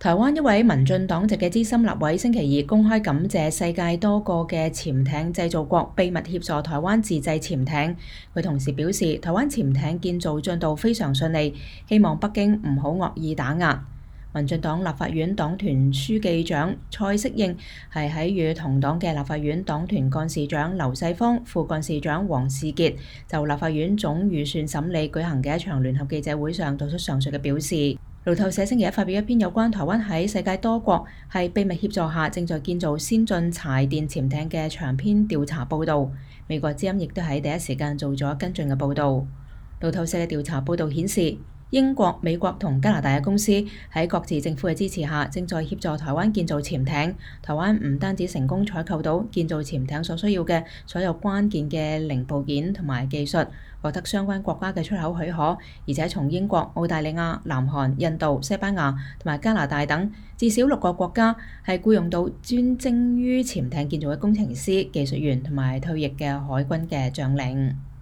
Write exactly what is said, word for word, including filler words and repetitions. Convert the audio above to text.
台灣一位民進黨籍嘅資深立委星期二公開感謝世界多個嘅潛艇製造國秘密協助台灣自製潛艇。佢同時表示，台灣潛艇建造進度非常順利，希望北京唔好惡意打壓。民進黨立法院黨團書記長蔡適應係喺與同黨嘅立法院黨團幹事長劉世芳、副幹事長黃士傑就立法院總預算審理舉行嘅一場聯合記者會上作出上述嘅表示。路透社星期一發表一篇有關台灣喺世界多國係秘密協助下正在建造先進柴電潛艇嘅長篇調查報導。美國之音亦都喺第一時間做咗跟進嘅報導。路透社嘅調查報導顯示，英國、美國同加拿大嘅公司喺各自政府嘅支持下，正在協助台灣建造潛艇。台灣唔單止成功採購到建造潛艇所需要嘅所有關鍵嘅零部件同埋技術，獲得相關國家嘅出口許可，而且從英國、澳大利亞、南韓、印度、西班牙同埋加拿大等至少六個國家係僱用到專精於潛艇建造嘅工程師、技術員同埋退役嘅海軍嘅將領。